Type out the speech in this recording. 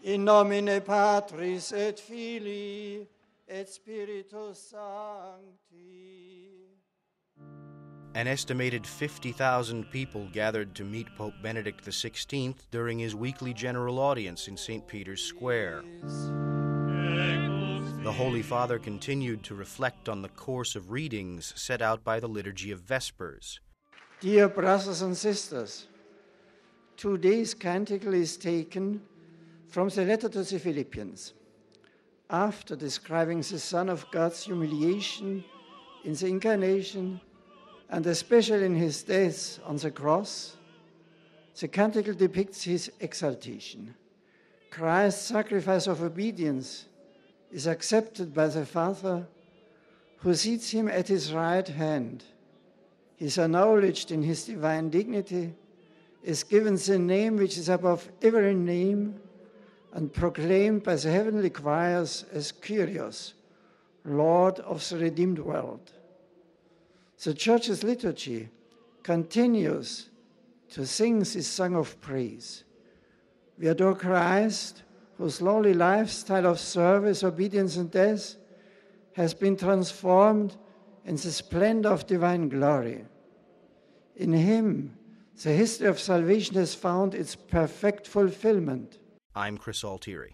In nomine Patris et Filii et Spiritus Sancti. An estimated 50,000 people gathered to meet Pope Benedict XVI during his weekly general audience in St. Peter's Square. The Holy Father continued to reflect on the course of readings set out by the Liturgy of Vespers. Dear brothers and sisters, today's canticle is taken from the letter to the Philippians. After describing the Son of God's humiliation in the Incarnation, and especially in his death on the cross, the canticle depicts his exaltation. Christ's sacrifice of obedience is accepted by the Father, who seats him at his right hand. He is acknowledged in his divine dignity, is given the name which is above every name, and proclaimed by the heavenly choirs as Kyrios, Lord of the redeemed world. The Church's liturgy continues to sing this song of praise. We adore Christ, whose lowly lifestyle of service, obedience, and death has been transformed in the splendor of divine glory. In him, the history of salvation has found its perfect fulfillment. I'm Chris Altieri.